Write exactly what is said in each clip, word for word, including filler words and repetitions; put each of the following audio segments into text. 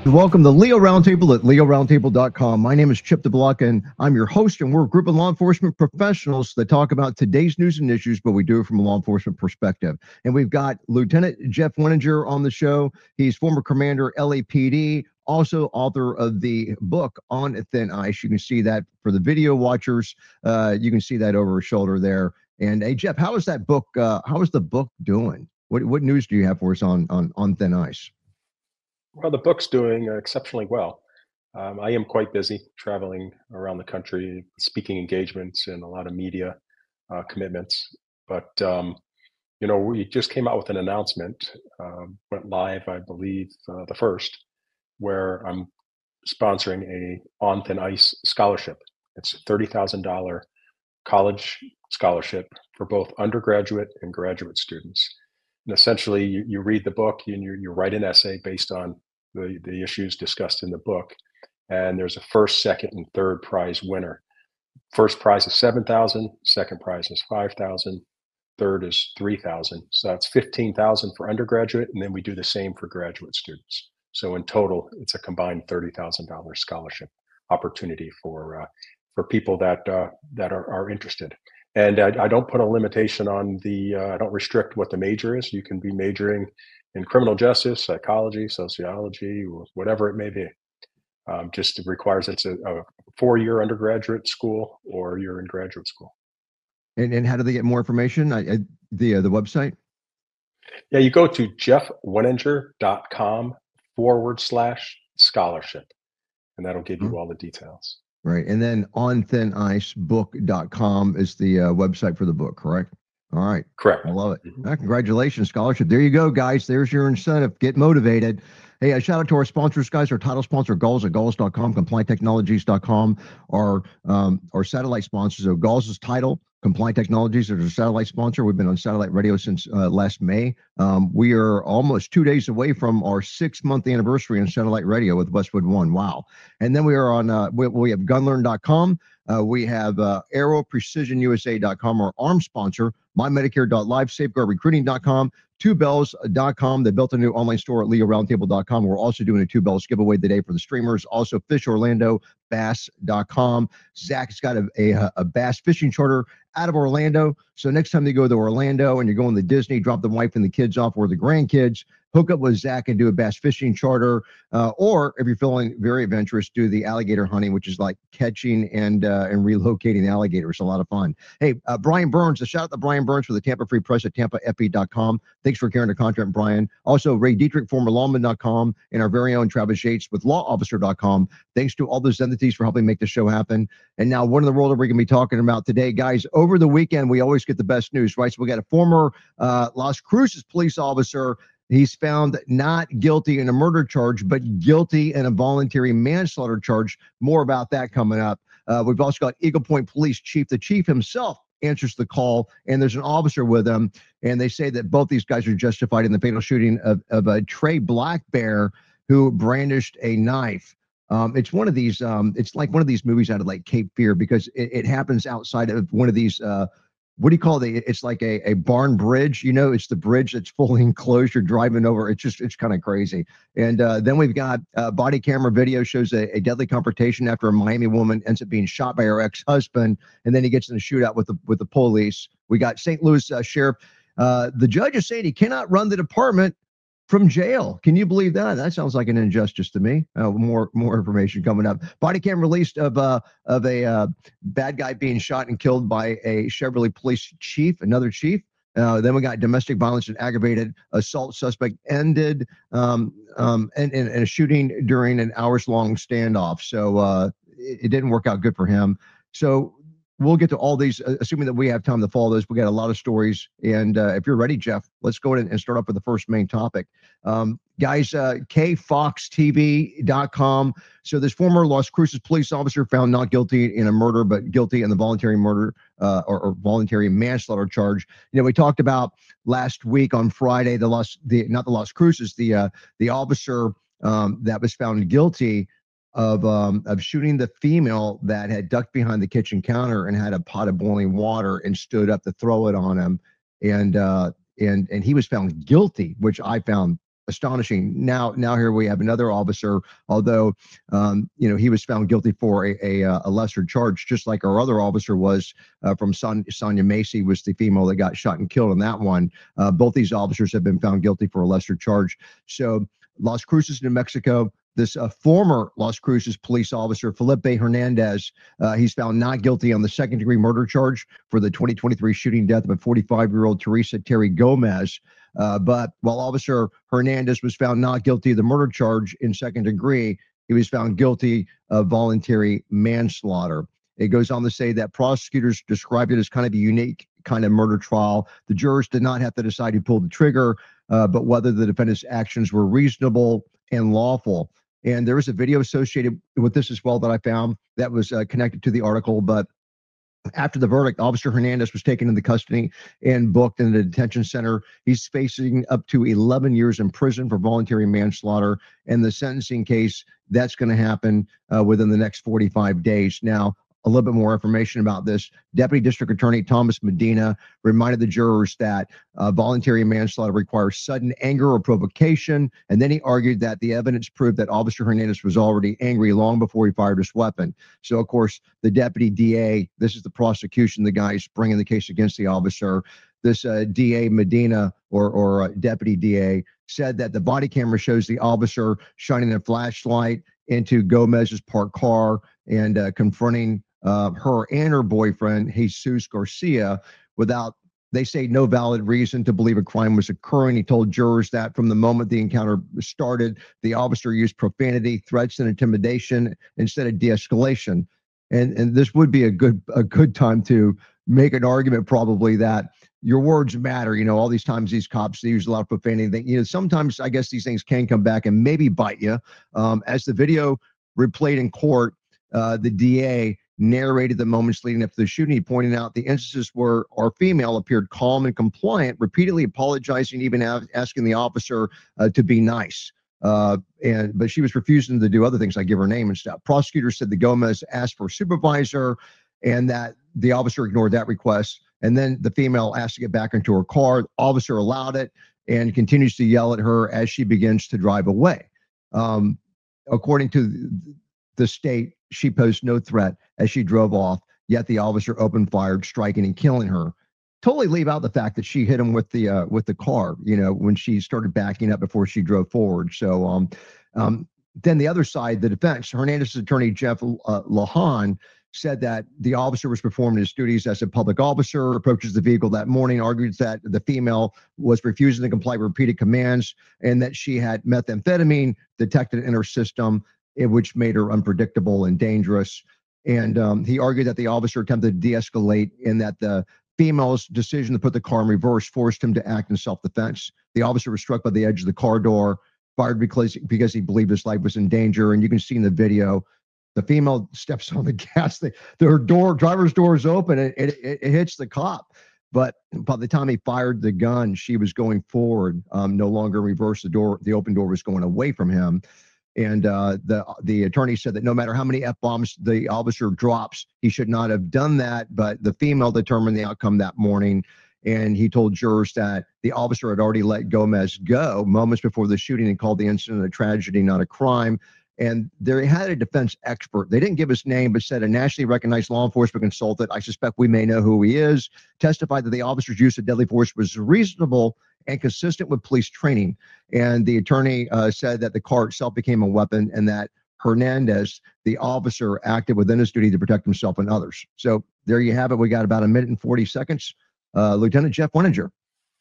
Welcome to Leo Roundtable at leo roundtable dot com. My name is Chip DeBlock, and I'm your host, and we're a group of law enforcement professionals that talk about today's news and issues, but we do it from a law enforcement perspective. And we've got Lieutenant Jeff Wenninger on the show. He's former commander, L A P D, also author of the book On Thin Ice. You can see that for the video watchers. Uh, you can see that over his shoulder there. And hey, Jeff, how is that book? Uh, how is the book doing? What what news do you have for us on on on Thin Ice? Well, the book's doing uh, exceptionally well. Um, I am quite busy traveling around the country, speaking engagements and a lot of media uh, commitments. But, um, you know, we just came out with an announcement, uh, went live, I believe, uh, the first, where I'm sponsoring a On Thin Ice scholarship. It's a thirty thousand dollars college scholarship for both undergraduate and graduate students. And essentially, you, you read the book and you, you write an essay based on the, the issues discussed in the book. And there's a first, second, and third prize winner. First prize is seven thousand dollars, second prize is five thousand dollars, third is three thousand dollars. So that's fifteen thousand dollars for undergraduate, and then we do the same for graduate students. So in total, it's a combined thirty thousand dollars scholarship opportunity for uh, for people that uh, that are, are interested. And I, I don't put a limitation on the, uh, I don't restrict what the major is. You can be majoring in criminal justice, psychology, sociology, whatever it may be. Um, just requires it's a, a four-year undergraduate school or you're in graduate school. And and how do they get more information? I, I, the uh, the website? Yeah, you go to jeffwenninger.com forward slash scholarship, and that'll give you mm-hmm. all the details. Right. And then on thin ice book dot com is the uh, website for the book, correct? All right. Correct. I love it. Mm-hmm. Uh, congratulations, scholarship. There you go, guys. There's your incentive. Get motivated. Hey, a shout out to our sponsors, guys. Our title sponsor, Gauls at Gauls dot com, compliant technologies dot com. Our, um, our satellite sponsors, so Gauls' title, Compliant Technologies is our satellite sponsor. We've been on satellite radio since uh, last May. Um, we are almost two days away from our six-month anniversary on satellite radio with Westwood One. Wow. And then we are on, uh, we, we have gun learn dot com. Uh, we have uh, aero precision u s a dot com, our arm sponsor, my medicare dot live, safeguard recruiting dot com, two bells dot com. They built a new online store at leo roundtable dot com. We're also doing a two bells giveaway today for the streamers. Also, fish orlando bass dot com. Zach's got a, a, a bass fishing charter out of Orlando. So next time you go to Orlando and you're going to Disney, drop the wife and the kids off or the grandkids, hook up with Zach and do a bass fishing charter. Uh, or if you're feeling very adventurous, do the alligator hunting, which is like catching and uh, and relocating alligators. A lot of fun. Hey, uh, Brian Burns, a shout out to Brian Burns for the Tampa Free Press at tampa f e dot com. Thanks for carrying the content, Brian. Also, Ray Dietrich, former lawman dot com, and our very own Travis Yates with law officer dot com. Thanks to all those entities for helping make the show happen. And now, one of the roles that we're going to be talking about today, guys, over the weekend, we always get the best news, right? So we got a former uh, Las Cruces police officer. He's found not guilty in a murder charge, but guilty in a voluntary manslaughter charge. More about that coming up. Uh, we've also got Eagle Point Police Chief. The chief himself answers the call, and there's an officer with him, and they say that both these guys are justified in the fatal shooting of, of a Trey Black Bear who brandished a knife. Um, it's one of these, um, it's like one of these movies out of like Cape Fear, because it, it happens outside of one of these, uh, what do you call it? It's like a, a barn bridge, you know, it's the bridge that's fully enclosed. You're driving over. It's just, it's kind of crazy. And uh, then we've got uh, body camera video shows a, a deadly confrontation after a Miami woman ends up being shot by her ex-husband. And then he gets in a shootout with the, with the police. We got Saint Louis uh, Sheriff. Uh, the judge is saying he cannot run the department from jail. Can you believe that? That sounds like an injustice to me. Uh, more more information coming up. Body cam released of uh, of a uh, bad guy being shot and killed by a Chevrolet police chief, another chief. Uh, then we got domestic violence and aggravated assault suspect ended um, um, and, and, and a shooting during an hours long standoff. So uh, it, it didn't work out good for him. So we'll get to all these, uh, assuming that we have time to follow those. We got a lot of stories. And uh, if you're ready, Jeff, let's go ahead and start off with the first main topic. Um, guys, uh, k fox t v dot com. So this former Las Cruces police officer found not guilty in a murder, but guilty in the voluntary murder uh, or, or voluntary manslaughter charge. You know, we talked about last week on Friday, the Las, the not the Las Cruces, the uh, the officer um, that was found guilty of um, of shooting the female that had ducked behind the kitchen counter and had a pot of boiling water and stood up to throw it on him, and uh, and and he was found guilty, which I found astonishing. Now, now here we have another officer, although, um, you know, he was found guilty for a, a, a lesser charge, just like our other officer was uh, from Son- Sonia Macy was the female that got shot and killed in that one. Uh, both these officers have been found guilty for a lesser charge. So Las Cruces, New Mexico, this uh, former Las Cruces police officer, Felipe Hernandez, uh, he's found not guilty on the second degree murder charge for the twenty twenty-three shooting death of a forty-five year old Teresa Terry Gomez. Uh, but while Officer Hernandez was found not guilty of the murder charge in second degree, he was found guilty of voluntary manslaughter. It goes on to say that prosecutors described it as kind of a unique kind of murder trial. The jurors did not have to decide who pulled the trigger, uh, but whether the defendant's actions were reasonable and lawful. And there is a video associated with this as well that I found that was uh, connected to the article. But after the verdict, Officer Hernandez was taken into custody and booked in the detention center. He's facing up to eleven years in prison for voluntary manslaughter. And the sentencing case, that's going to happen uh, within the next forty-five days. Now, a little bit more information about this. Deputy District Attorney Thomas Medina reminded the jurors that uh, voluntary manslaughter requires sudden anger or provocation. And then he argued that the evidence proved that Officer Hernandez was already angry long before he fired his weapon. So, of course, the deputy D A, this is the prosecution, the guys bringing the case against the officer. This uh, D A Medina or, or uh, deputy D A said that the body camera shows the officer shining a flashlight into Gomez's parked car and uh, confronting uh, her and her boyfriend, Jesus Garcia, without, they say, no valid reason to believe a crime was occurring. He told jurors that from the moment the encounter started, the officer used profanity, threats, and intimidation instead of de-escalation. And and this would be a good a good time to make an argument probably that your words matter. You know, all these times these cops, they use a lot of profanity. They, you know, sometimes I guess these things can come back and maybe bite you. Um, as the video replayed in court, uh, the D A narrated the moments leading up to the shooting, pointing out the instances where our female appeared calm and compliant, repeatedly apologizing, even a- asking the officer uh, to be nice. Uh, and but she was refusing to do other things like give her name and stuff. Prosecutors said the Gomez asked for a supervisor and that the officer ignored that request. And then the female asked to get back into her car. The officer allowed it and continues to yell at her as she begins to drive away. Um, according to the state, she posed no threat as she drove off, yet the officer opened fire, striking and killing her. Totally leave out the fact that she hit him with the uh, with the car, you know, when she started backing up before she drove forward. So um, um, then the other side, the defense, Hernandez's attorney, Jeff uh, Lahan, said that the officer was performing his duties as a public officer, approaches the vehicle that morning, argues that the female was refusing to comply with repeated commands and that she had methamphetamine detected in her system, which made her unpredictable and dangerous. And um, he argued that the officer attempted to de-escalate and that the female's decision to put the car in reverse forced him to act in self-defense. The officer was struck by the edge of the car door, fired because, because he believed his life was in danger. And you can see in the video, the female steps on the gas. The, her door, driver's door is open, and it, it, it hits the cop. But by the time he fired the gun, she was going forward, um, no longer in reverse. The door, the open door was going away from him. And uh, the the attorney said that no matter how many F-bombs the officer drops, he should not have done that. But the female determined the outcome that morning. And he told jurors that the officer had already let Gomez go moments before the shooting and called the incident a tragedy, not a crime. And they had a defense expert. They didn't give his name, but said a nationally recognized law enforcement consultant, I suspect we may know who he is, testified that the officer's use of deadly force was reasonable and consistent with police training. And the attorney uh, said that the car itself became a weapon and that Hernandez, the officer, acted within his duty to protect himself and others. So there you have it. We got about a minute and forty seconds. Uh, Lieutenant Jeff Wenninger.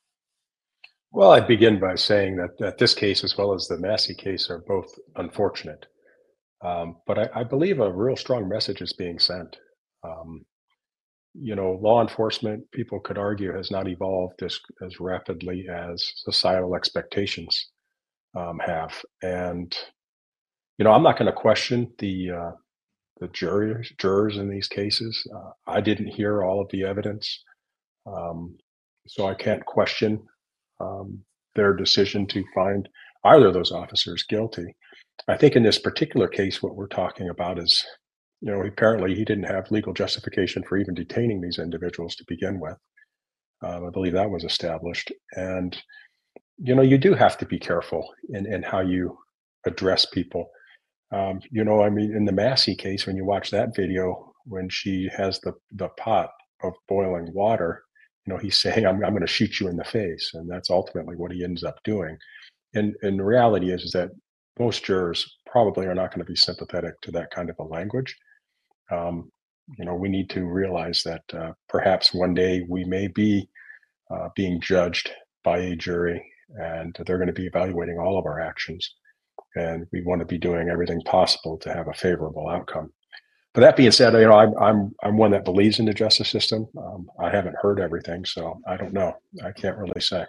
Well, I'd begin by saying that, that this case, as well as the Massey case, are both unfortunate. Um, but I, I believe a real strong message is being sent. Um, you know, law enforcement, people could argue, has not evolved as, as rapidly as societal expectations um, have. And, you know, I'm not going to question the uh, the jurors, jurors in these cases. Uh, I didn't hear all of the evidence, um, so I can't question um, their decision to find either of those officers guilty. I think in this particular case, what we're talking about is, you know, apparently he didn't have legal justification for even detaining these individuals to begin with. Um, I believe that was established. And you know, you do have to be careful in, in how you address people. Um, you know, I mean, in the Massey case, when you watch that video, when she has the, the pot of boiling water, you know, he's saying, I'm, I'm going to shoot you in the face. And that's ultimately what he ends up doing. And, and the reality is, is that most jurors probably are not going to be sympathetic to that kind of a language. Um, you know, we need to realize that uh, perhaps one day we may be uh, being judged by a jury, and they're going to be evaluating all of our actions. And we want to be doing everything possible to have a favorable outcome. But that being said, you know, I'm I'm I'm one that believes in the justice system. Um, I haven't heard everything, so I don't know. I can't really say.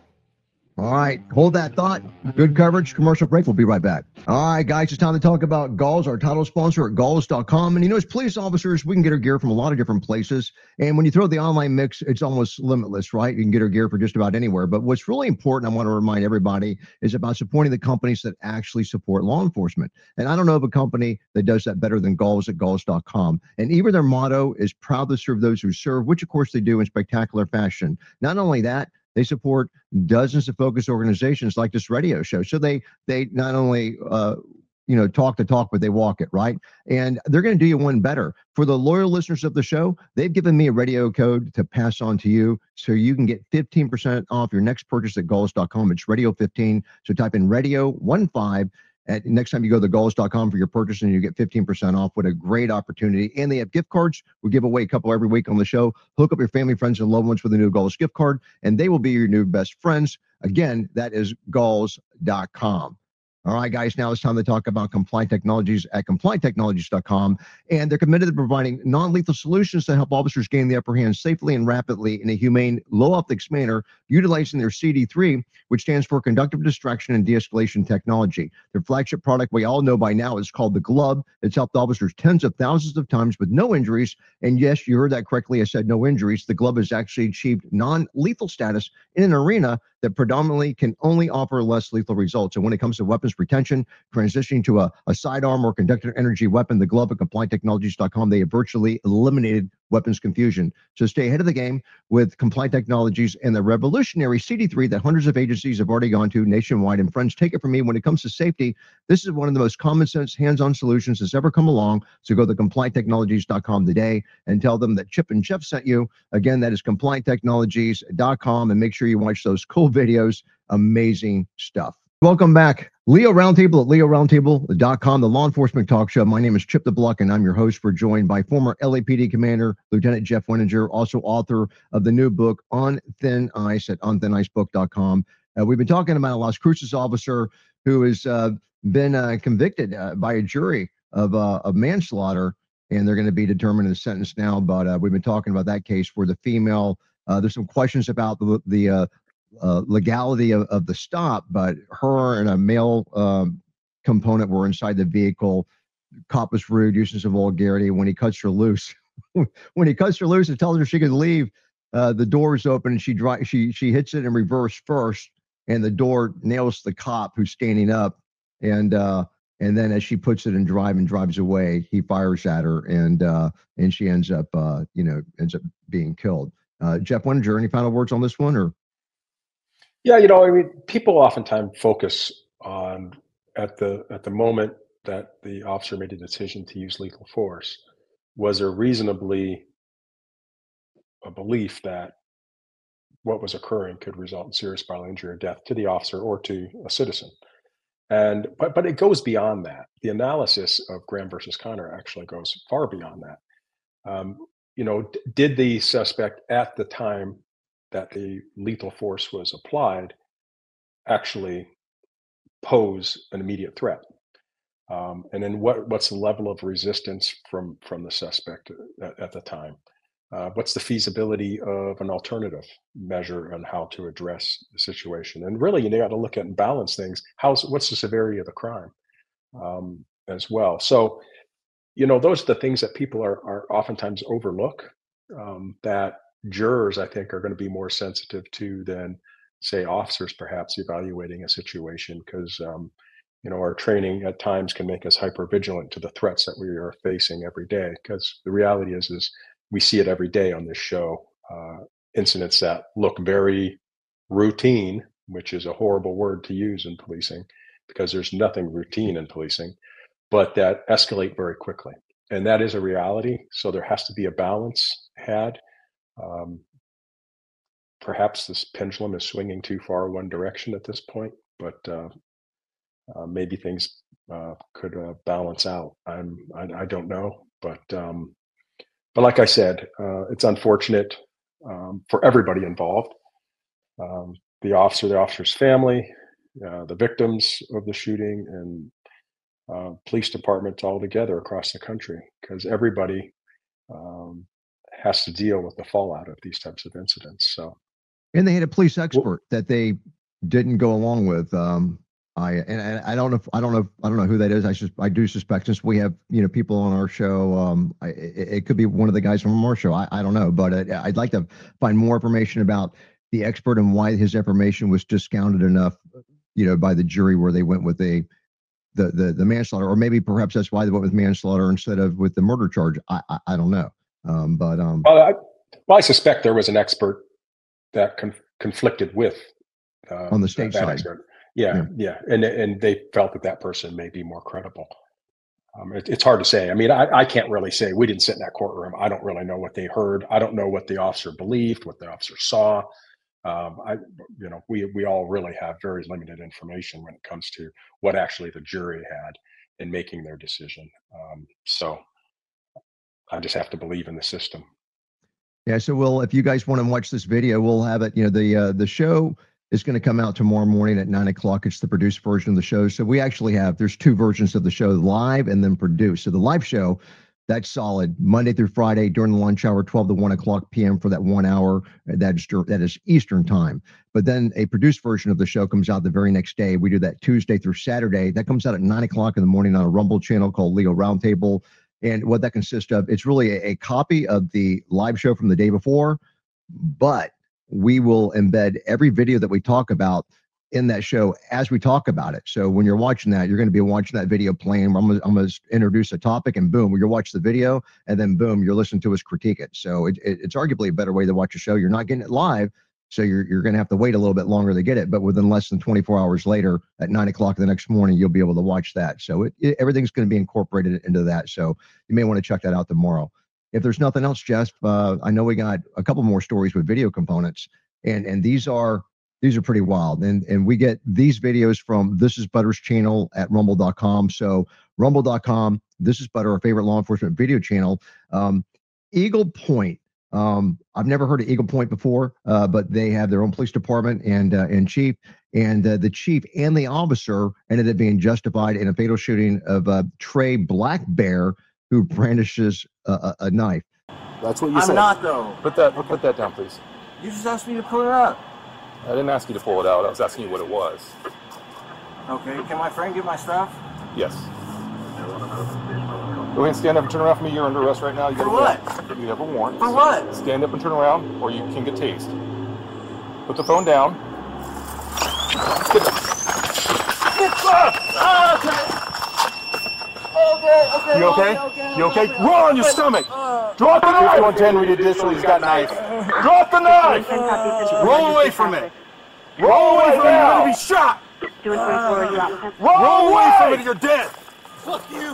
All right, hold that thought. Good coverage. Commercial break. We'll be right back. All right, guys, it's time to talk about Galls, our title sponsor at galls dot com. And you know, as police officers, we can get our gear from a lot of different places. And when you throw the online mix, it's almost limitless, right? You can get our gear for just about anywhere. But what's really important, I want to remind everybody, is about supporting the companies that actually support law enforcement. And I don't know of a company that does that better than Galls at galls dot com. And even their motto is proud to serve those who serve, which of course they do in spectacular fashion. Not only that, they support dozens of focus organizations like this radio show. So they they not only uh, you know talk the talk, but they walk it, right? And they're going to do you one better. For the loyal listeners of the show, they've given me a radio code to pass on to you, so you can get fifteen percent off your next purchase at galls dot com. It's radio fifteen. So type in radio one five. At next time you go to galls dot com for your purchase, and you get fifteen percent off. What a great opportunity. And they have gift cards. We give away a couple every week on the show. Hook up your family, friends, and loved ones with a new Galls gift card, and they will be your new best friends. Again, that is galls dot com. All right, guys, now it's time to talk about Compliant Technologies at compliant technologies dot com. And they're committed to providing non-lethal solutions to help officers gain the upper hand safely and rapidly in a humane, low-optics manner, utilizing their C D three, which stands for Conductive Distraction and De-escalation Technology. Their flagship product, we all know by now, is called the Glove. It's helped officers tens of thousands of times with no injuries. And yes, you heard that correctly. I said no injuries. The Glove has actually achieved non-lethal status in an arena that predominantly can only offer less lethal results. And when it comes to weapons retention, transitioning to a, a sidearm or conductive energy weapon, the Glove at compliant technologies dot com, they have virtually eliminated weapons confusion. So stay ahead of the game with Compliant Technologies and the revolutionary C D three that hundreds of agencies have already gone to nationwide. And friends, take it from me, when it comes to safety, this is one of the most common sense, hands-on solutions that's ever come along. So go to compliant technologies dot com today and tell them that Chip and Jeff sent you. Again, that is compliant technologies dot com, and make sure you watch those cool videos. Amazing stuff. Welcome back. Leo Roundtable at leo roundtable dot com, the law enforcement talk show. My name is Chip the Bluck, and I'm your host. We're joined by former L A P D Commander Lieutenant Jeff Wenninger, also author of the new book On Thin Ice at on thin ice book dot com. Uh, we've been talking about a Las Cruces officer who has uh, been uh, convicted uh, by a jury of, uh, of manslaughter, and they're going to be determining the sentence now. But uh, we've been talking about that case where the female, uh, there's some questions about the, the uh, uh, legality of, of the stop, but her and a male um, component were inside the vehicle. Cop was rude, using some vulgarity. When he cuts her loose, when he cuts her loose and tells her she can leave, uh, the door is open and she dri- she she hits it in reverse first, and the door nails the cop who's standing up, and uh, and then as she puts it in drive and drives away, he fires at her, and uh, and she ends up uh, you know ends up being killed. Uh, Jeff Wenninger, any final words on this one, or? Yeah, you know, I mean, people oftentimes focus on at the at the moment that the officer made a decision to use lethal force. Was there reasonably a belief that what was occurring could result in serious bodily injury or death to the officer or to a citizen? And but but it goes beyond that. The analysis of Graham versus Connor actually goes far beyond that. Um, you know, d- did the suspect at the time that the lethal force was applied actually pose an immediate threat? Um, and then what what's the level of resistance from from the suspect at, at the time? Uh, what's the feasibility of an alternative measure on how to address the situation? And really, you got to look at and balance things. How's what's the severity of the crime um, as well? So, you know, those are the things that people are are oftentimes overlook. Um, that jurors, I think, are going to be more sensitive to than, say, officers perhaps evaluating a situation, because um, you know, our training at times can make us hyper vigilant to the threats that we are facing every day. Because the reality is, is we see it every day on this show. Uh, incidents that look very routine, which is a horrible word to use in policing because there's nothing routine in policing, but that escalate very quickly. And that is a reality. So there has to be a balance had. Um, perhaps this pendulum is swinging too far one direction at this point, but uh, uh, maybe things uh, could uh, balance out. I'm, I, I don't know, but um, but like I said, uh, it's unfortunate um, for everybody involved. Um, the officer, the officer's family, uh, the victims of the shooting, and uh, police departments all together across the country, because everybody um, has to deal with the fallout of these types of incidents. So, and they had a police expert that they didn't go along with. Um, I and, and I don't know. If, I don't know. If, I don't know who that is. I just I do suspect, since we have you know people on our show. Um, I, it, it could be one of the guys from our show. I, I don't know, but it, I'd like to find more information about the expert and why his information was discounted enough, you know, by the jury, where they went with a the the the manslaughter, or maybe perhaps that's why they went with manslaughter instead of with the murder charge. I I, I don't know. Um, but um, well, I, well, I suspect there was an expert that conf- conflicted with uh, on the state that side. Expert. Yeah, yeah, yeah, and and they felt that that person may be more credible. Um, it, it's hard to say. I mean, I, I can't really say. We didn't sit in that courtroom. I don't really know what they heard. I don't know what the officer believed, what the officer saw. Um, I, you know, we we all really have very limited information when it comes to what actually the jury had in making their decision. Um, so I just have to believe in the system. Yeah. So, we'll, if you guys want to watch this video, we'll have it. You know, the uh, the show is going to come out tomorrow morning at nine o'clock. It's the produced version of the show. So we actually have, there's two versions of the show, live and then produced. So the live show, that's solid Monday through Friday during the lunch hour, twelve to one o'clock p m for that one hour. That is, that is Eastern time. But then a produced version of the show comes out the very next day. We do that Tuesday through Saturday. That comes out at nine o'clock in the morning on a Rumble channel called Leo Roundtable. And what that consists of, it's really a, a copy of the live show from the day before, but we will embed every video that we talk about in that show as we talk about it. So when you're watching that, you're going to be watching that video playing. I'm going I'm to introduce a topic, and boom, you're watching the video, and then boom, you're listening to us critique it. So it, it, it's arguably a better way to watch a show. You're not getting it live, so you're you're going to have to wait a little bit longer to get it. But within less than twenty-four hours later, at nine o'clock the next morning, you'll be able to watch that. So it, it, everything's going to be incorporated into that. So you may want to check that out tomorrow. If there's nothing else, Jeff, uh, I know we got a couple more stories with video components, and and these are these are pretty wild. And and we get these videos from This Is Butter's channel at rumble dot com. So rumble dot com, This Is Butter, our favorite law enforcement video channel. Um, Eagle Point. Um, I've never heard of Eagle Point before, uh, but they have their own police department and uh, and chief, and uh, the chief and the officer ended up being justified in a fatal shooting of uh, Trey Black Bear, who brandishes a, a, a knife. That's what you I'm said. I'm not, though. Put that, okay. Put that down, please. You just asked me to pull it up. I didn't ask you to pull it out. I was asking you what it was. Okay, can my friend get my stuff? Yes. Go ahead and stand up and turn around for me. You're under arrest right now. You For got what? A, you have a warrant. For what? Stand up and turn around, or you can get tased. Put the phone down. Get it. Ah, okay. Okay, okay. You okay? okay, okay You okay? okay, Roll on your okay. stomach. Uh, Drop the knife. fifty-one ten, read additional. He's got knife. Drop the knife. Roll away from it. Roll away from it. You're going to be shot. uh, Roll away from it. You're dead. fuck you.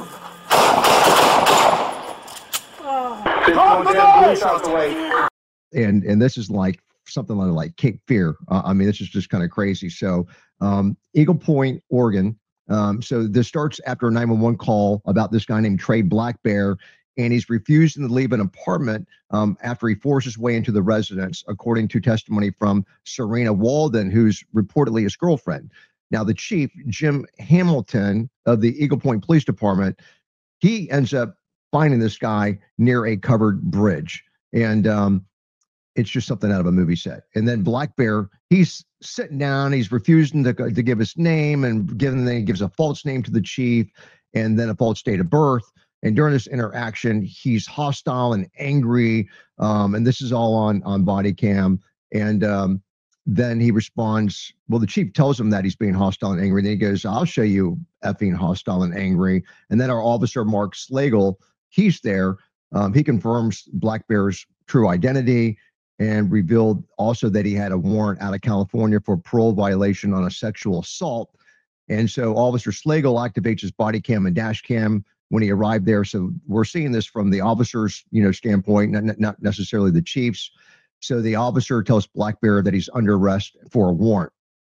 Drop the knife. And and this is like something like, like Cape Fear. Uh, I mean, this is just kind of crazy. So um, Eagle Point, Oregon. Um, so this starts after a nine one one call about this guy named Trey Black Bear, and he's refusing to leave an apartment um, after he forced his way into the residence, according to testimony from Serena Walden, who's reportedly his girlfriend. Now, the chief, Jim Hamilton of the Eagle Point Police Department, he ends up finding this guy near a covered bridge. And um, it's just something out of a movie set. And then Black Bear, he's sitting down, he's refusing to, to give his name, and given then he gives a false name to the chief and then a false date of birth. And during this interaction, he's hostile and angry. Um, and this is all on, on body cam. And um, then he responds, well, the chief tells him that he's being hostile and angry. Then he goes, I'll show you effing hostile and angry. And then our officer, Mark Slagle, he's there. Um, he confirms Black Bear's true identity. and revealed also that he had a warrant out of California for parole violation on a sexual assault. And so Officer Slagle activates his body cam and dash cam when he arrived there. So we're seeing this from the officer's, you know, standpoint, not, not necessarily the chief's. So the officer tells Black Bear that he's under arrest for a warrant.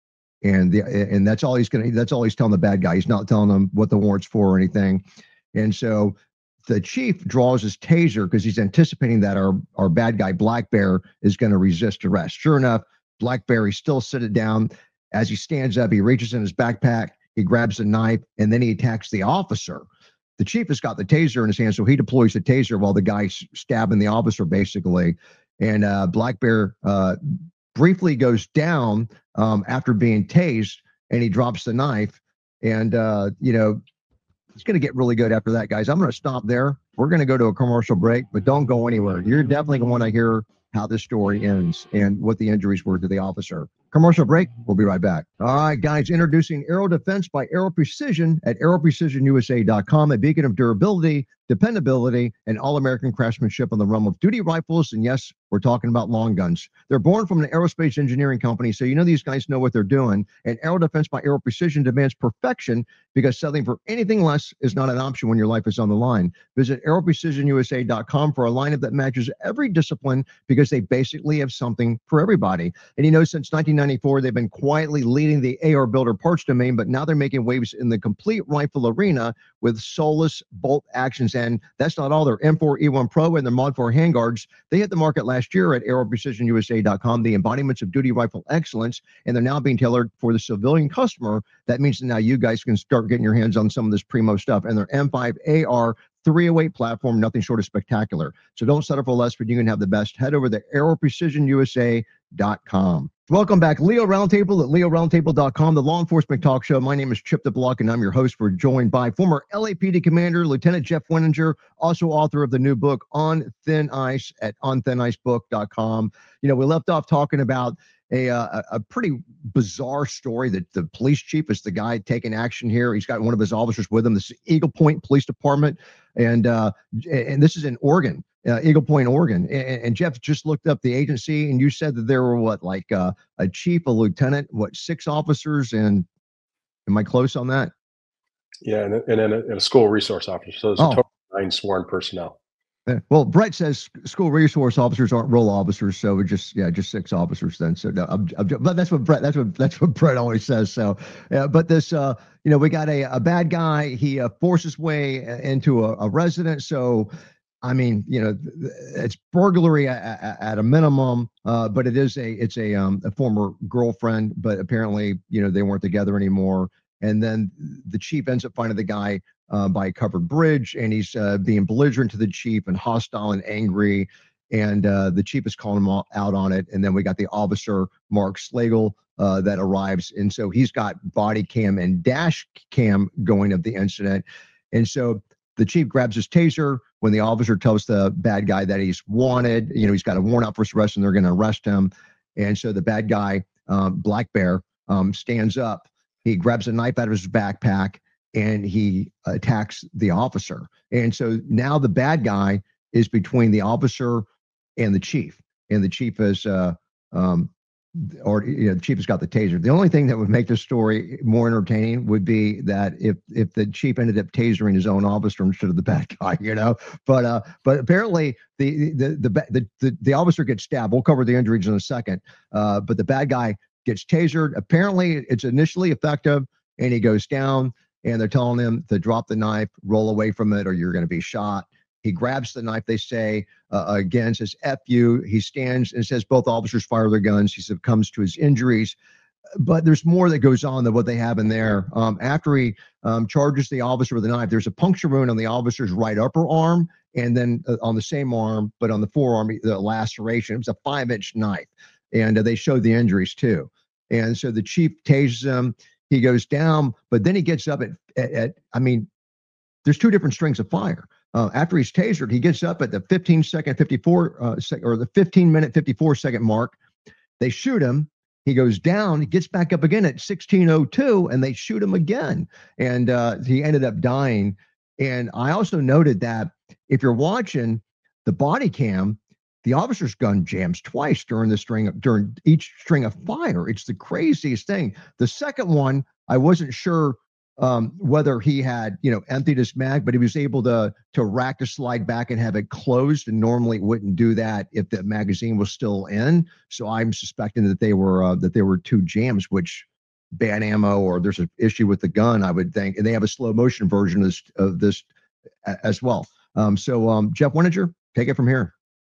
And the, and that's all he's going to, that's all he's telling the bad guy. He's not telling him what the warrant's for or anything. And so the chief draws his taser because he's anticipating that our, our bad guy, Black Bear, is going to resist arrest. Sure enough, Black Bear, he's still sitting down. As he stands up, he reaches in his backpack, he grabs a knife, and then he attacks the officer. The chief has got the taser in his hand, so he deploys the taser while the guy's stabbing the officer, basically. And uh, Black Bear uh, briefly goes down um, after being tased, and he drops the knife. And, uh, you know, it's going to get really good after that, guys. I'm going to stop there. We're going to go to a commercial break, but don't go anywhere. You're definitely going to want to hear how this story ends and what the injuries were to the officer. Commercial break. We'll be right back. All right, guys, introducing Aero Defense by Aero Precision at aero precision u s a dot com, a beacon of durability, dependability, and all-American craftsmanship on the realm of duty rifles. And yes, we're talking about long guns. They're born from an aerospace engineering company, so you know these guys know what they're doing. And Aero Defense by Aero Precision demands perfection because settling for anything less is not an option when your life is on the line. Visit aero precision u s a dot com for a lineup that matches every discipline because they basically have something for everybody. And you know, since nineteen ninety-four, they've been quietly leading the A R builder parts domain, but now they're making waves in the complete rifle arena with soulless bolt actions. And that's not all. Their M four E one Pro and their Mod four handguards, they hit the market last year at aero precision u s a dot com, the embodiments of duty rifle excellence, and they're now being tailored for the civilian customer. That means that now you guys can start getting your hands on some of this primo stuff. And their M five A R three oh eight platform, nothing short of spectacular. So don't settle for less, but you can have the best. Head over to aero precision u s a dot com. Welcome back. Leo Roundtable at leo roundtable dot com, the law enforcement talk show. My name is Chip DeBlock, and I'm your host. We're joined by former L A P D Commander Lieutenant Jeff Wenninger, also author of the new book On Thin Ice at on thin ice book dot com. You know, we left off talking about a, uh, a pretty bizarre story that the police chief is the guy taking action here. He's got one of his officers with him. This is Eagle Point Police Department, and uh, and this is in Oregon. Uh, Eagle Point, Oregon. And, and Jeff just looked up the agency, and you said that there were what, like uh, a chief, a lieutenant, what, six officers, and am I close on that? Yeah, and, and then a, and a school resource officer. So there's Oh. a total of nine sworn personnel. Yeah. Well, Brett says school resource officers aren't role officers, so we're just yeah, just six officers then. So no, I'm, I'm, but that's what Brett that's what that's what Brett always says. So, uh, but this uh, you know, we got a, a bad guy. He uh, forced his way into a, a residence. So. I mean, you know, it's burglary at, at a minimum, uh, but it is a it's a um, a former girlfriend. But apparently, you know, they weren't together anymore. And then the chief ends up finding the guy uh, by a covered bridge, and he's uh, being belligerent to the chief and hostile and angry. And uh, the chief is calling him out on it. And then we got the officer Mark Slagle uh, that arrives, and so he's got body cam and dash cam going of the incident. And so the chief grabs his taser when the officer tells the bad guy that he's wanted. You know, he's got a warrant out for his arrest and they're going to arrest him. And so the bad guy, um, Black Bear, um, stands up. He grabs a knife out of his backpack and he attacks the officer. And so now the bad guy is between the officer and the chief. And the chief is, uh, um, or you know, the chief has got the taser. The only thing that would make this story more entertaining would be that if if the chief ended up tasering his own officer instead of the bad guy, you know. But uh, but apparently the the the the the, the officer gets stabbed. We'll cover the injuries in a second. Uh, but the bad guy gets tasered. Apparently, it's initially effective, and he goes down. And they're telling him to drop the knife, roll away from it, or you're going to be shot. He grabs the knife, they say, uh, again, says, F you. He stands and says both officers fire their guns. He succumbs to his injuries. But there's more that goes on than what they have in there. Um, after he um, charges the officer with a knife, there's a puncture wound on the officer's right upper arm, and then uh, on the same arm, but on the forearm, the laceration. It was a five-inch knife. And uh, they showed the injuries, too. And so the chief tases him. He goes down, but then he gets up at, at, at I mean, there's two different strings of fire. Uh, after he's tasered, he gets up at the fifteen second, fifty-four, uh, sec- or the fifteen minute, fifty-four second mark. They shoot him. He goes down. He gets back up again at sixteen oh two, and they shoot him again. And uh, he ended up dying. And I also noted that if you're watching the body cam, the officer's gun jams twice during the string of, during each string of fire. It's the craziest thing. The second one, I wasn't sure um, whether he had, you know, emptied his mag, but he was able to to rack the slide back and have it closed. And normally it wouldn't do that if the magazine was still in. So I'm suspecting that they were uh, that there were two jams, which bad ammo, or there's an issue with the gun, I would think. And they have a slow motion version of this, of this as well. Um, so um, Jeff Wininger, take it from here.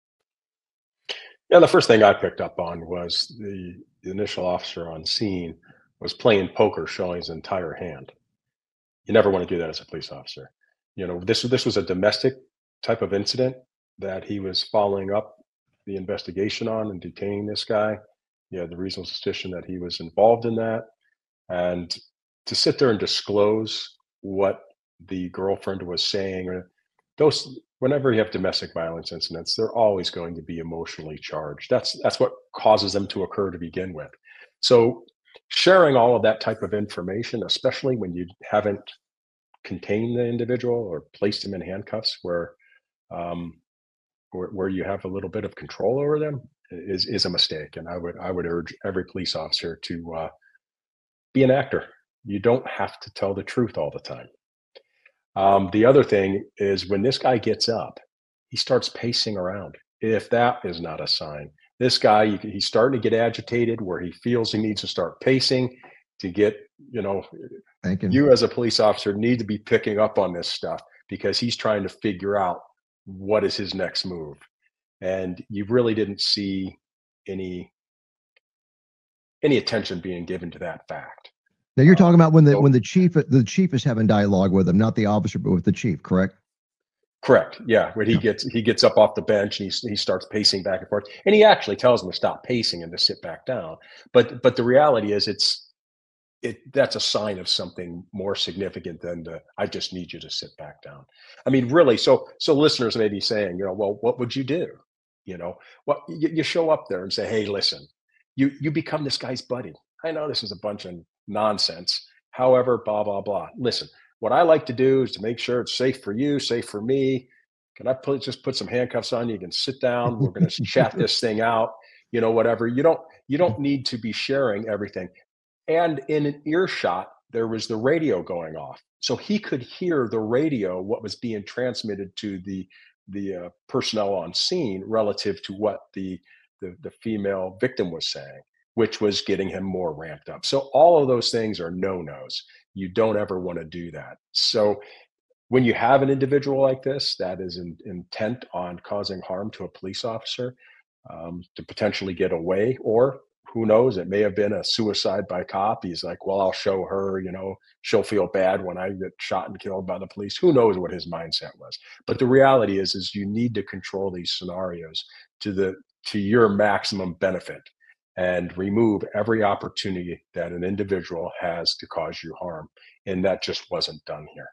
Yeah, the first thing I picked up on was the, the initial officer on scene was playing poker, showing his entire hand. You never want to do that as a police officer. You know, this this was a domestic type of incident that he was following up the investigation on and detaining this guy. You had the reasonable suspicion that he was involved in that, and to sit there and disclose what the girlfriend was saying, or those. Whenever you have domestic violence incidents, they're always going to be emotionally charged. That's that's what causes them to occur to begin with. So sharing all of that type of information, especially when you haven't contained the individual or placed him in handcuffs where um, where, where you have a little bit of control over them, is is a mistake. And I would I would urge every police officer to uh, be an actor. You don't have to tell the truth all the time. Um, the other thing is when this guy gets up, he starts pacing around. If that is not a sign, this guy, you, he's starting to get agitated where he feels he needs to start pacing to get, you know, Thank you. you as a police officer need to be picking up on this stuff because he's trying to figure out what is his next move. And you really didn't see any, any attention being given to that fact. Now you're talking about when the so, when the chief the chief is having dialogue with him, not the officer, but with the chief, correct? Correct. Yeah, when he Yeah. gets he gets up off the bench and he he starts pacing back and forth, and he actually tells him to stop pacing and to sit back down. But but the reality is, it's it that's a sign of something more significant than the I just need you to sit back down. I mean, really. So so listeners may be saying, you know, well, what would you do? You know, what you, you show up there and say, hey, listen, you you become this guy's buddy. I know this is a bunch of nonsense. However, blah, blah, blah. Listen, what I like to do is to make sure it's safe for you, safe for me. Can I put, just put some handcuffs on you? You can sit down. We're going to chat this thing out, you know, whatever. You don't, you don't need to be sharing everything. And in an earshot, there was the radio going off. So he could hear the radio, what was being transmitted to the, the uh, personnel on scene relative to what the, the, the female victim was saying, which was getting him more ramped up. So all of those things are no-nos. You don't ever want to do that. So when you have an individual like this that is in, intent on causing harm to a police officer um, to potentially get away, or who knows, it may have been a suicide by cop. He's like, well, I'll show her, you know, she'll feel bad when I get shot and killed by the police. Who knows what his mindset was? But the reality is, is you need to control these scenarios to the to your maximum benefit, and remove every opportunity that an individual has to cause you harm. And that just wasn't done here.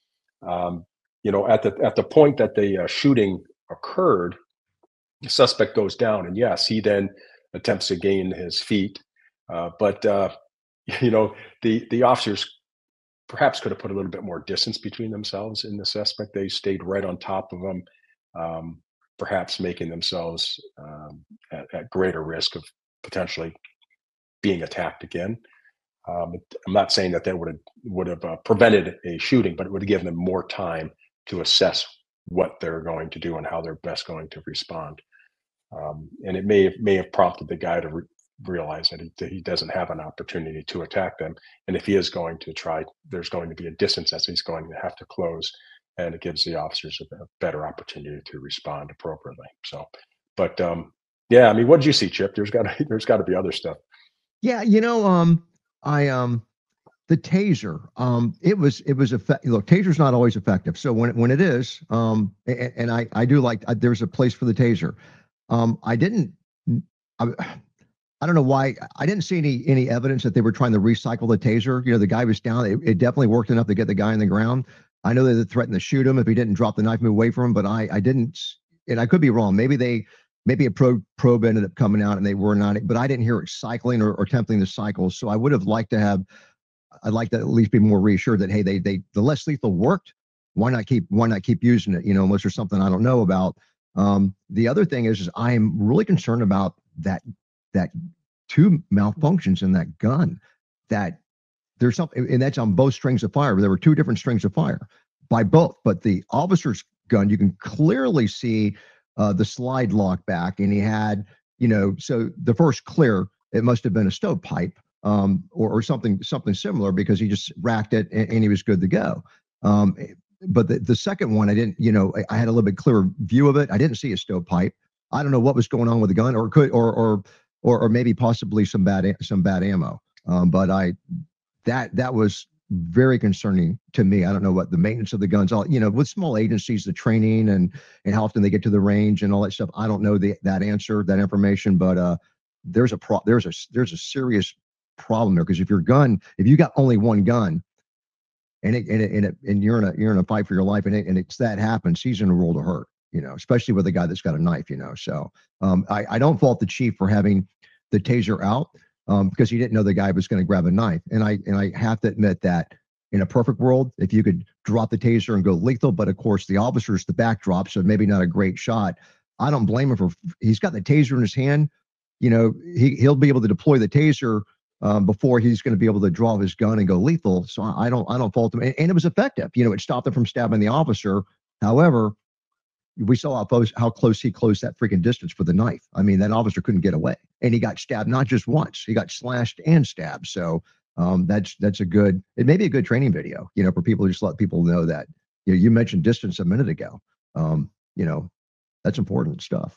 Um, you know, at the at the point that the uh, shooting occurred, the suspect goes down, and yes, he then attempts to gain his feet. Uh, but uh, you know, the the officers perhaps could have put a little bit more distance between themselves and the suspect. They stayed right on top of him, um, perhaps making themselves um, at, at greater risk of potentially being attacked again. Um, I'm not saying that that would have would have uh, prevented a shooting, but it would have given them more time to assess what they're going to do and how they're best going to respond. Um, and it may have, may have prompted the guy to re- realize that he, that he doesn't have an opportunity to attack them. And if he is going to try, there's going to be a distance that he's going to have to close, and it gives the officers a, a better opportunity to respond appropriately. So, but um, yeah, I mean, what did you see, Chip? There's got to there's got to be other stuff. Yeah, you know, um, I um, the taser, um, it was it was effective. Look, taser's not always effective. So when when it is, um, and, and I I do like I, there's a place for the taser. Um, I didn't. I, I don't know why I didn't see any any evidence that they were trying to recycle the taser. You know, the guy was down. It, it definitely worked enough to get the guy on the ground. I know they threatened to shoot him if he didn't drop the knife and move away from him, but I I didn't. And I could be wrong. Maybe they. Maybe a probe, probe ended up coming out and they were not, but I didn't hear it cycling or, or attempting to cycle. So I would have liked to have, I'd like to at least be more reassured that, hey, they, they, the less lethal worked. Why not keep, why not keep using it? You know, unless there's something I don't know about. Um, the other thing is, is I'm really concerned about that that two malfunctions in that gun. That there's something, and that's on both strings of fire. There were two different strings of fire by both, but the officer's gun, you can clearly see uh, the slide lock back, and he had, you know, so the first clear, it must have been a stovepipe um, or, or something something similar because he just racked it and, and he was good to go. Um, but the, the second one, I didn't, you know, I, I had a little bit clearer view of it. I didn't see a stovepipe. I don't know what was going on with the gun, or could, or or or, or maybe possibly some bad some bad ammo. Um, but I that that was very concerning to me. I don't know what the maintenance of the guns, all, you know, with small agencies, the training and and how often they get to the range and all that stuff. I don't know the that answer, that information, but uh, there's a pro there's a there's a serious problem there, because if your gun, if you got only one gun, and it and it, and, it, and you're in a you're in a fight for your life, and it, and it's that happens, he's in a world of hurt, you know, especially with a guy that's got a knife, you know. So um, I I don't fault the chief for having the taser out. Um, because he didn't know the guy was going to grab a knife. And I and I have to admit that in a perfect world, if you could drop the taser and go lethal, but of course the officer's the backdrop, so maybe not a great shot. I don't blame him for, he's got the taser in his hand. You know, he, he'll be able to deploy the taser um, before he's going to be able to draw his gun and go lethal. So I don't I don't fault him. And, and it was effective. You know, it stopped him from stabbing the officer. However, we saw how close, how close he closed that freaking distance for the knife. I mean, that officer couldn't get away, and he got stabbed not just once; he got slashed and stabbed. So um, that's that's a good. It may be a good training video, you know, for people to just let people know that. You know, you mentioned distance a minute ago. Um, you know, that's important stuff.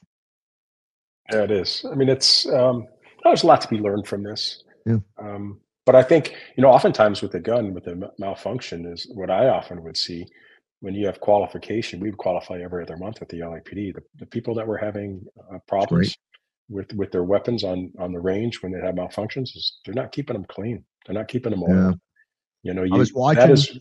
Yeah, it is. I mean, it's um, there's a lot to be learned from this. Yeah. Um, but I think, you know, oftentimes with a gun, with a malfunction, is what I often would see. When you have qualification, we would qualify every other month with the L A P D. The, the people that were having uh, problems with with their weapons on on the range when they have malfunctions, is they're not keeping them clean. They're not keeping them oiled. Yeah. You know, I you was watching. that is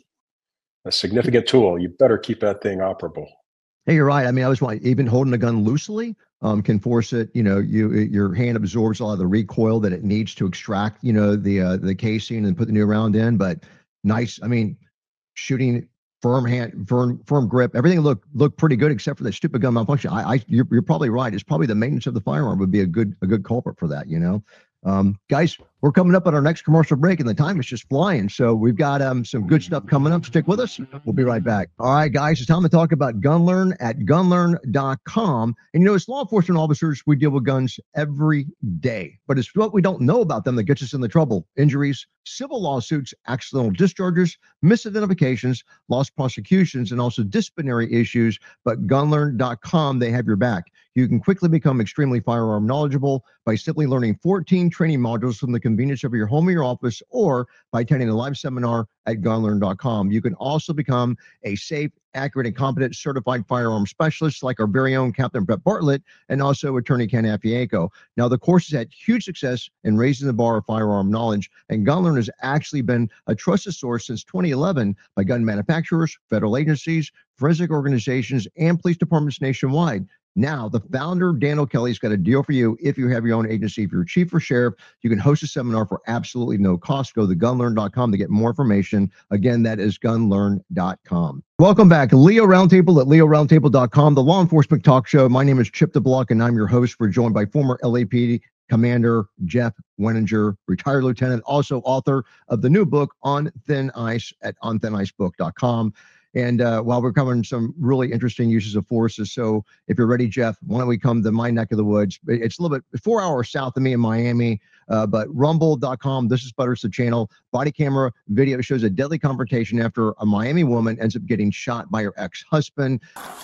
a significant tool. You better keep that thing operable. Hey, you're right. I mean, I was watching, even holding a gun loosely um, can force it. You know, you your hand absorbs a lot of the recoil that it needs to extract, you know, the uh, the casing and put the new round in. But nice. I mean, shooting. Firm hand, firm, firm grip. Everything looked looked pretty good except for that stupid gun malfunction. I, I you're, you're probably right. It's probably the maintenance of the firearm would be a good a good culprit for that. You know, um, guys, we're coming up on our next commercial break, and the time is just flying. So we've got um some good stuff coming up. Stick with us. We'll be right back. All right, guys, it's time to talk about GunLearn at gun learn dot com. And you know, as law enforcement officers, we deal with guns every day, but it's what we don't know about them that gets us into trouble: injuries, civil lawsuits, accidental discharges, misidentifications, lost prosecutions, and also disciplinary issues. But gun learn dot com, they have your back. You can quickly become extremely firearm knowledgeable by simply learning fourteen training modules from the convenience of your home or your office, or by attending a live seminar at gun learn dot com. You can also become a safe, accurate, and competent certified firearm specialist like our very own Captain Brett Bartlett and also attorney Ken Afianco. Now, the course has had huge success in raising the bar of firearm knowledge, and GunLearn has actually been a trusted source since twenty eleven by gun manufacturers, federal agencies, forensic organizations, and police departments nationwide. Now, the founder, Dan O'Kelly, has got a deal for you. If you have your own agency, if you're a chief or sheriff, you can host a seminar for absolutely no cost. Go to gun learn dot com to get more information. Again, that is gun learn dot com. Welcome back. Leo Roundtable at leo roundtable dot com, the law enforcement talk show. My name is Chip DeBlock, and I'm your host. We're joined by former L A P D Commander Jeff Weninger, retired lieutenant, also author of the new book, On Thin Ice, at on thin ice book dot com. And uh, while we're covering some really interesting uses of forces, so if you're ready, Jeff, why don't we come to my neck of the woods? It's a little bit four hours south of me in Miami, uh, but rumble dot com, this is Butters, the channel. Body camera video shows a deadly confrontation after a Miami woman ends up getting shot by her ex-husband.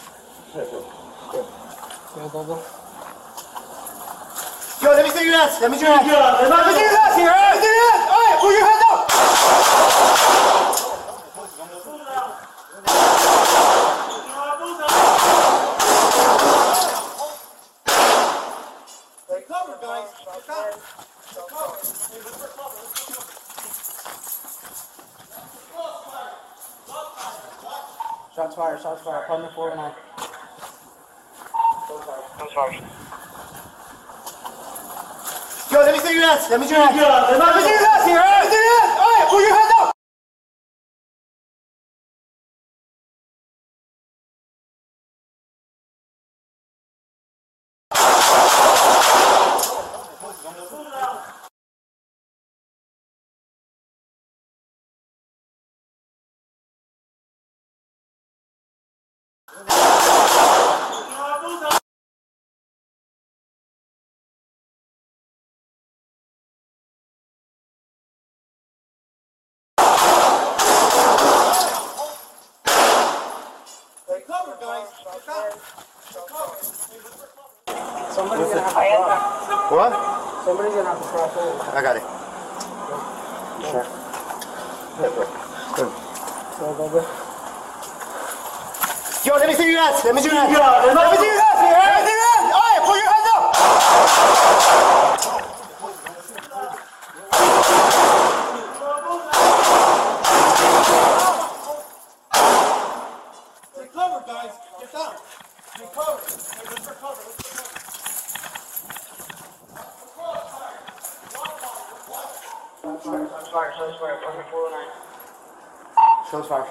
Yo, let me see your ass. Let me see your ass. Let me see your ass here. Let me see your ass. All right, pull your hands up. Stay covered, guys. Stay covered. Stay covered. Shots fired, shots fired. Apartment four nine. Shots fired. Yo, let me see your ass. Let me see your ass. Let me see your ass here. Let me see your ass. All right, pull your hands up. Somebody's gonna have to cross. What? Somebody's gonna have to cross over. I got it. Sure. Good. Go, go, go. Yo, let me see your hands. Let me see your hands. Let me see your hands. Let me see your hands. All right, put your hands up. Take cover, guys. Get down. Take cover. Hey, let's recover. Let's recover. Shots fired, shots fired, apartment four oh nine. Shots fired.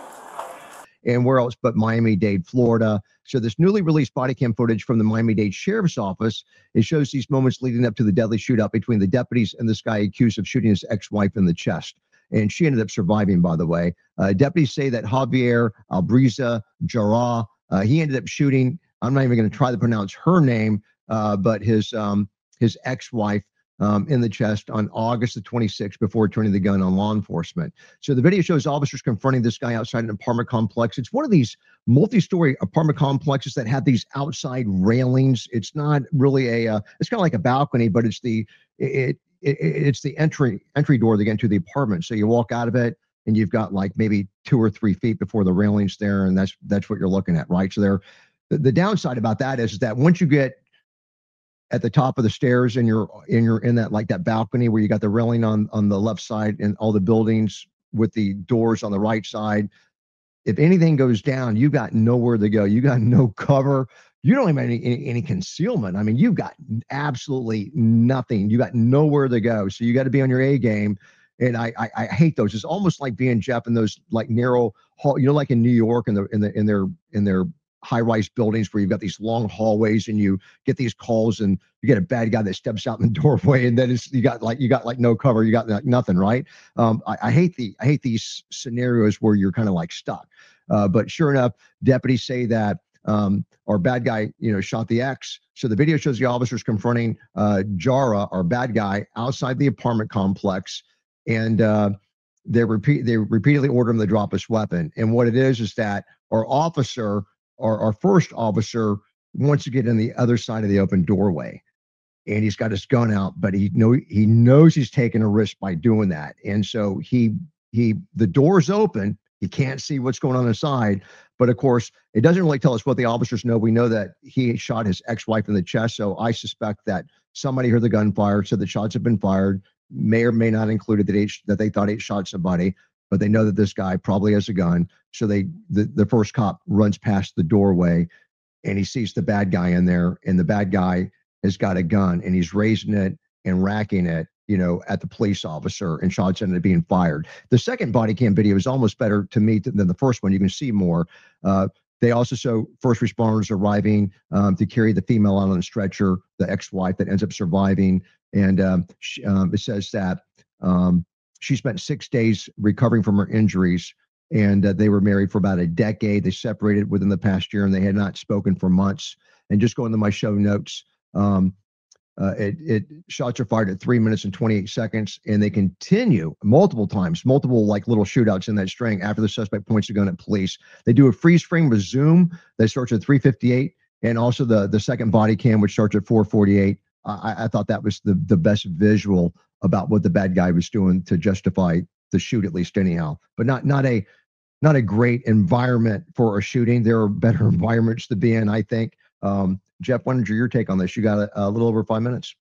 And where else but Miami-Dade, Florida. So this newly released body cam footage from the Miami-Dade Sheriff's Office, it shows these moments leading up to the deadly shootout between the deputies and this guy accused of shooting his ex-wife in the chest. And she ended up surviving, by the way. Uh, deputies say that Javier Albriza Jarrah, uh, he ended up shooting, I'm not even going to try to pronounce her name, uh, but his um, his ex-wife Um, in the chest on August the twenty-sixth before turning the gun on law enforcement. So the video shows officers confronting this guy outside an apartment complex. It's one of these multi-story apartment complexes that have these outside railings. It's not really a, uh, it's kind of like a balcony, but it's the, it, it it's the entry entry door to get into the apartment. So you walk out of it and you've got like maybe two or three feet before the railings there. And that's, that's what you're looking at, right? So there, the, the downside about that is, is that once you get at the top of the stairs and you're in you're in that like that balcony where you got the railing on on the left side and all the buildings with the doors on the right side, if anything goes down, you got nowhere to go. You got no cover. You don't even have any, any, any concealment. I mean, you've got absolutely nothing. You got nowhere to go. So you got to be on your A game. And I, I I hate those. It's almost like being Jeff in those like narrow hall, you know, like in New York in the in the in their in their high-rise buildings where you've got these long hallways and you get these calls and you get a bad guy that steps out in the doorway and then it's you got like you got like no cover, you got like nothing, right? Um, I, I hate the I hate these scenarios where you're kind of like stuck. Uh, but sure enough, deputies say that um, our bad guy, you know, shot the ex. So the video shows the officers confronting uh, Jarrah, our bad guy, outside the apartment complex, and uh, they repeat they repeatedly order him to drop his weapon. And what it is is that our officer. Our, our first officer wants to get in the other side of the open doorway and he's got his gun out, but he know he knows he's taking a risk by doing that. And so he he the door's open. He can't see what's going on inside. But of course, it doesn't really tell us what the officers know. We know that he shot his ex-wife in the chest. So I suspect that somebody heard the gunfire, so the shots have been fired, may or may not included that, he, that they thought he shot somebody. But they know that this guy probably has a gun. So they the, the first cop runs past the doorway and he sees the bad guy in there. And the bad guy has got a gun and he's raising it and racking it, you know, at the police officer, and shots ended up being fired. The second body cam video is almost better to me than the first one. You can see more. Uh, they also show first responders arriving um, to carry the female out on a stretcher, the ex-wife that ends up surviving. And um, she, um, it says that um, she spent six days recovering from her injuries, and uh, they were married for about a decade. They separated within the past year, and they had not spoken for months. And just going to my show notes, um, uh, it, it shots are fired at three minutes and twenty-eight seconds, and they continue multiple times, multiple like little shootouts in that string after the suspect points a gun at police. They do a freeze frame with zoom that starts at three fifty-eight, and also the the second body cam, which starts at four forty-eight. I, I thought that was the the best visual about what the bad guy was doing to justify the shoot, at least anyhow, but not not a not a great environment for a shooting. There are better environments to be in, I think. Um, Jeff, what is your take on this? You got a, a little over five minutes.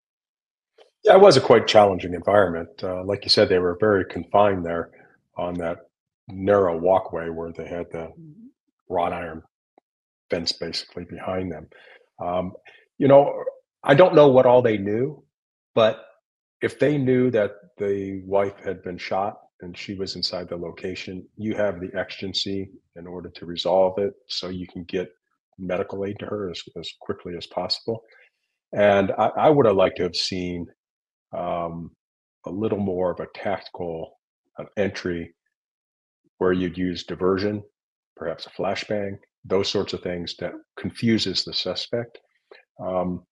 Yeah, it was a quite challenging environment. Uh, like you said, they were very confined there on that narrow walkway where they had the wrought iron fence basically behind them. Um, you know, I don't know what all they knew, but if they knew that the wife had been shot and she was inside the location, you have the exigency in order to resolve it so you can get medical aid to her as, as quickly as possible. And I, I would have liked to have seen um, a little more of a tactical uh, entry where you'd use diversion, perhaps a flashbang, those sorts of things that confuses the suspect. Um,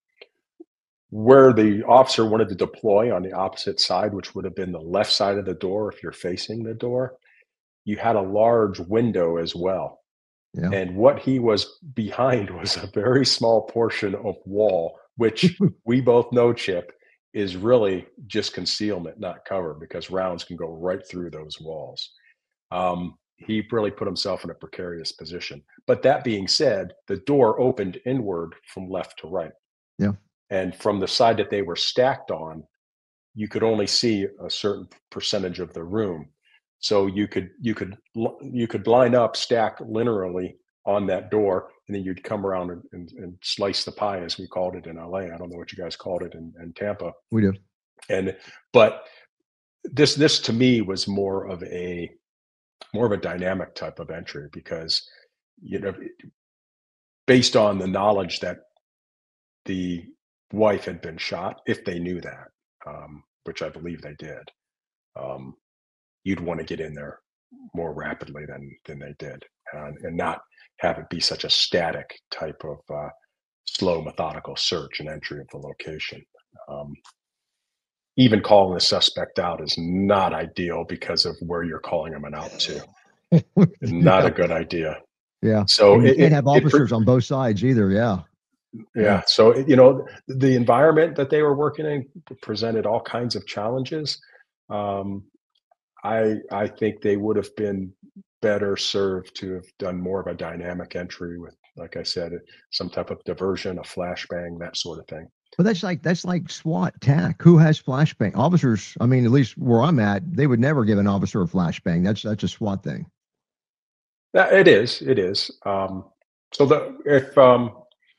Where the officer wanted to deploy on the opposite side, which would have been the left side of the door if you're facing the door, you had a large window as well. Yeah. And what he was behind was a very small portion of wall, which we both know, Chip, is really just concealment, not cover, because rounds can go right through those walls. Um, he really put himself in a precarious position. But that being said, the door opened inward from left to right. Yeah. And from the side that they were stacked on, you could only see a certain percentage of the room. So you could you could you could line up, stack linearly on that door, and then you'd come around and, and, and slice the pie, as we called it in L A. I don't know what you guys called it in, in Tampa. We do. And but this this to me was more of a more of a dynamic type of entry, because, you know, based on the knowledge that the wife had been shot, if they knew that, um, which I believe they did, um, you'd want to get in there more rapidly than than they did, and, and not have it be such a static type of uh, slow, methodical search and entry of the location. Um, even calling the suspect out is not ideal because of where you're calling him out to. Not Yeah. a good idea. Yeah. So And you it, can't it- have it pre- officers on both sides either. Yeah. yeah. So, you know, the environment that they were working in presented all kinds of challenges. Um, I I think they would have been better served to have done more of a dynamic entry with, like I said, some type of diversion, a flashbang, that sort of thing. But that's like that's like SWAT tac. Who has flashbang? Officers, I mean, at least where I'm at, they would never give an officer a flashbang. That's that's a SWAT thing. Uh, It is. It is. Um, so the if um,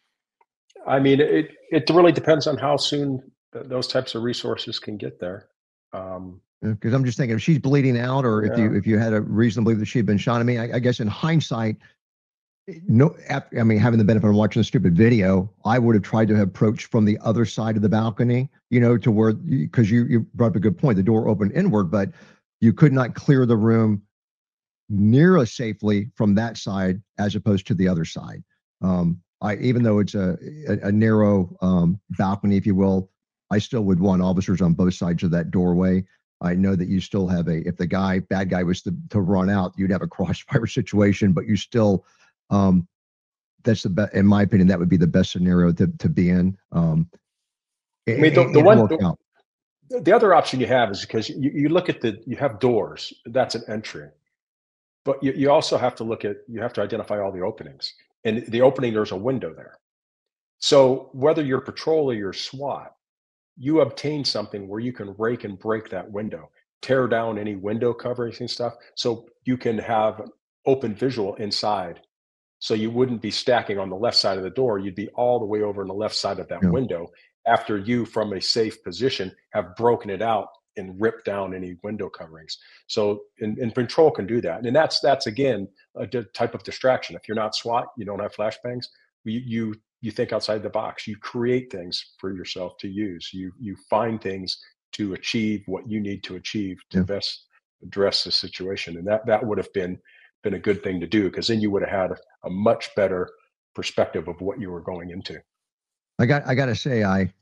I mean, it it really depends on how soon th- those types of resources can get there. Um, Because I'm just thinking, if she's bleeding out, or if you Yeah. if you had a reason to believe that she'd been shot. I mean, I, I guess in hindsight, no, af- I mean, having the benefit of watching the stupid video, I would have tried to have approached from the other side of the balcony, you know, to where, because you, you brought up a good point, the door opened inward, but you could not clear the room near as safely from that side as opposed to the other side. Um, I, even though it's a, a, a narrow um, balcony, if you will, I still would want officers on both sides of that doorway. I know that you still have a, if the guy, bad guy was to, to run out, you'd have a crossfire situation, but you still, um, that's the best, in my opinion, that would be the best scenario to, to be in. Um, I mean, the, and- the and it one, worked the, out. the other option you have is because you, you look at the, you have doors, that's an entry, but you, you also have to look at, you have to identify all the openings, and the opening, there's a window there. So whether you're patrol or you're SWAT, you obtain something where you can rake and break that window, tear down any window coverings and stuff, so you can have open visual inside. So you wouldn't be stacking on the left side of the door. You'd be all the way over on the left side of that Yeah. window after you, from a safe position, have broken it out and ripped down any window coverings. So, and, and patrol can do that. And that's, that's again, a di- type of distraction. If you're not SWAT, you don't have flashbangs, you, you, you think outside the box, you create things for yourself to use. You, you find things to achieve what you need to achieve to Yeah. best address the situation. And that, that would have been, been a good thing to do, because then you would have had a, a much better perspective of what you were going into. I got, I got to say, I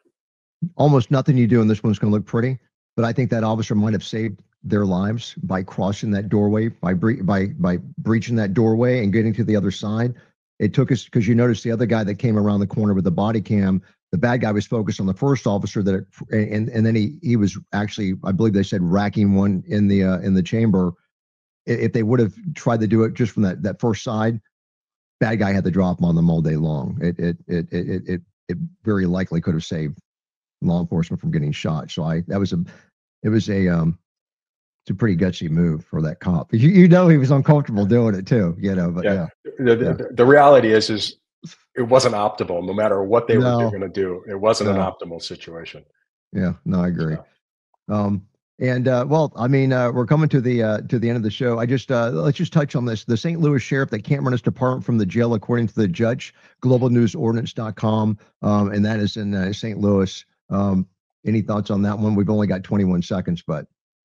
almost nothing you do in this one's going to look pretty, but I think that officer might have saved their lives by crossing that doorway, by bre- by by breaching that doorway and getting to the other side. It took us, because you noticed the other guy that came around the corner with the body cam, the bad guy was focused on the first officer that, it, and and then he he was actually, I believe they said, racking one in the uh, in the chamber. I- If they would have tried to do it just from that that first side, bad guy had to drop him on them all day long. It it it it it it, it very likely could have saved law enforcement from getting shot. So I that was a it was a um it's a pretty gutsy move for that cop. You you know he was uncomfortable doing it too, you know. But yeah, Yeah. The, the, Yeah. the- the reality is, is it wasn't optimal. No matter what they No. were going to do, it wasn't an No. optimal situation. yeah, no, I agree. So, Um, and uh, well, I mean, uh, we're coming to the uh, to the end of the show. I just uh, let's just touch on this. The Saint Louis sheriff that can't run his department from the jail, according to the judge, global news ordinance dot com, um, and that is in uh, Saint Louis. Um, any thoughts on that one? We've only got twenty-one seconds, but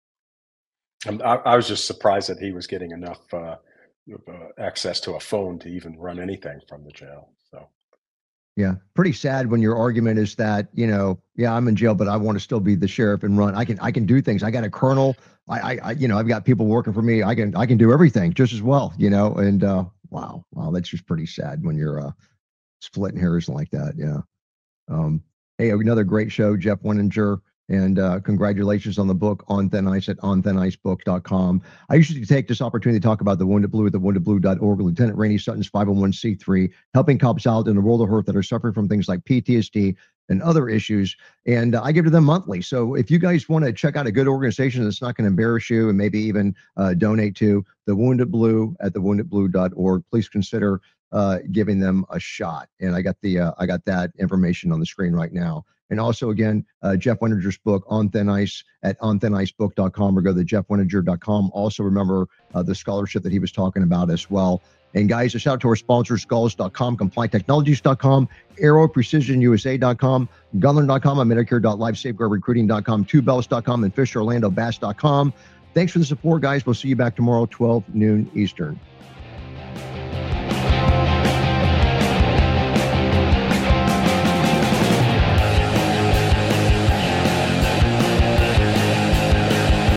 I'm- I, I was just surprised that he was getting enough uh, uh, access to a phone to even run anything from the jail. So, yeah, pretty sad when your argument is that, you know, yeah, I'm in jail, but I want to still be the sheriff and run. I can I can do things. I got a colonel. I, I, I you know, I've got people working for me. I can I can do everything just as well, you know. And uh, Wow. Wow. That's just pretty sad when you're uh, splitting hairs like that. Yeah. Um, hey, another great show, Jeff Winninger. And uh, congratulations on the book, On Thin Ice, at on thin ice book dot com. I usually take this opportunity to talk about the Wounded Blue at the wounded blue dot org, Lieutenant Rainey Sutton's five oh one c three, helping cops out in the world of hurt that are suffering from things like P T S D and other issues. And uh, I give to them monthly. So if you guys want to check out a good organization that's not going to embarrass you and maybe even uh, donate to the Wounded Blue at the wounded blue dot org, please consider uh, giving them a shot. And I got the uh, I got that information on the screen right now. And also, again, uh, Jeff Winninger's book, On Thin Ice, at on thin ice book dot com, or go to jeff winninger dot com. Also, remember uh, the scholarship that he was talking about as well. And guys, a shout out to our sponsors, skulls dot com, compliant technologies dot com, aero precision u s a dot com, gunlearn dot com, medicare dot life safeguard recruiting dot com, two bells dot com, and fish orlando bass dot com. Thanks for the support, guys. We'll see you back tomorrow, twelve noon Eastern.